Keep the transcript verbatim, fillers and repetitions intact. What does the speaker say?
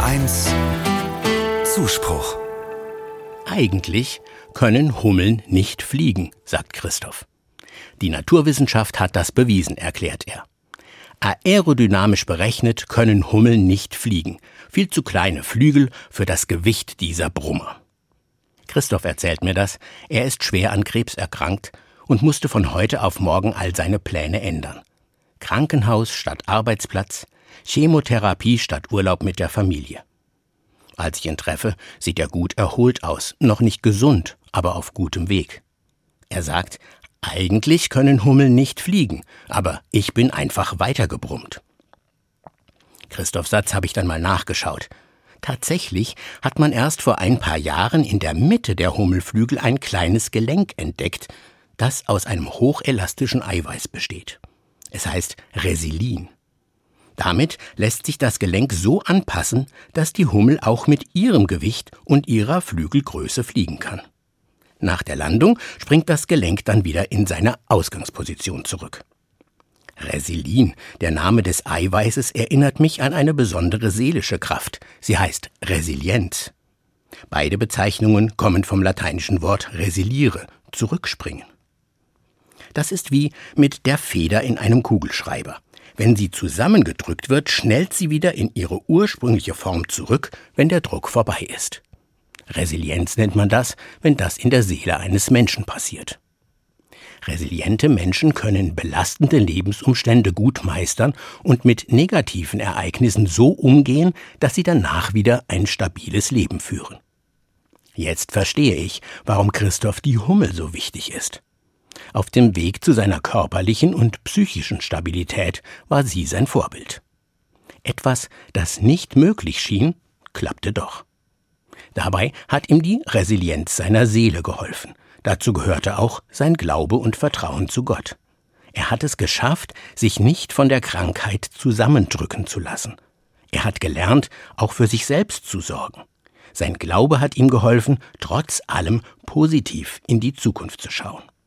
eins Zuspruch. Eigentlich können Hummeln nicht fliegen, sagt Christoph. Die Naturwissenschaft hat das bewiesen, erklärt er. Aerodynamisch berechnet können Hummeln nicht fliegen. Viel zu kleine Flügel für das Gewicht dieser Brummer. Christoph erzählt mir das. Er ist schwer an Krebs erkrankt und musste von heute auf morgen all seine Pläne ändern. Krankenhaus statt Arbeitsplatz, Chemotherapie statt Urlaub mit der Familie. Als ich ihn treffe, sieht er gut erholt aus, noch nicht gesund, aber auf gutem Weg. Er sagt, eigentlich können Hummeln nicht fliegen, aber ich bin einfach weitergebrummt. Christophs Satz habe ich dann mal nachgeschaut. Tatsächlich hat man erst vor ein paar Jahren in der Mitte der Hummelflügel ein kleines Gelenk entdeckt, das aus einem hochelastischen Eiweiß besteht. Es heißt Resilin. Damit lässt sich das Gelenk so anpassen, dass die Hummel auch mit ihrem Gewicht und ihrer Flügelgröße fliegen kann. Nach der Landung springt das Gelenk dann wieder in seine Ausgangsposition zurück. Resilin, der Name des Eiweißes, erinnert mich an eine besondere seelische Kraft. Sie heißt Resilienz. Beide Bezeichnungen kommen vom lateinischen Wort resiliere, zurückspringen. Das ist wie mit der Feder in einem Kugelschreiber. Wenn sie zusammengedrückt wird, schnellt sie wieder in ihre ursprüngliche Form zurück, wenn der Druck vorbei ist. Resilienz nennt man das, wenn das in der Seele eines Menschen passiert. Resiliente Menschen können belastende Lebensumstände gut meistern und mit negativen Ereignissen so umgehen, dass sie danach wieder ein stabiles Leben führen. Jetzt verstehe ich, warum Christoph die Hummel so wichtig ist. Auf dem Weg zu seiner körperlichen und psychischen Stabilität war sie sein Vorbild. Etwas, das nicht möglich schien, klappte doch. Dabei hat ihm die Resilienz seiner Seele geholfen. Dazu gehörte auch sein Glaube und Vertrauen zu Gott. Er hat es geschafft, sich nicht von der Krankheit zusammendrücken zu lassen. Er hat gelernt, auch für sich selbst zu sorgen. Sein Glaube hat ihm geholfen, trotz allem positiv in die Zukunft zu schauen.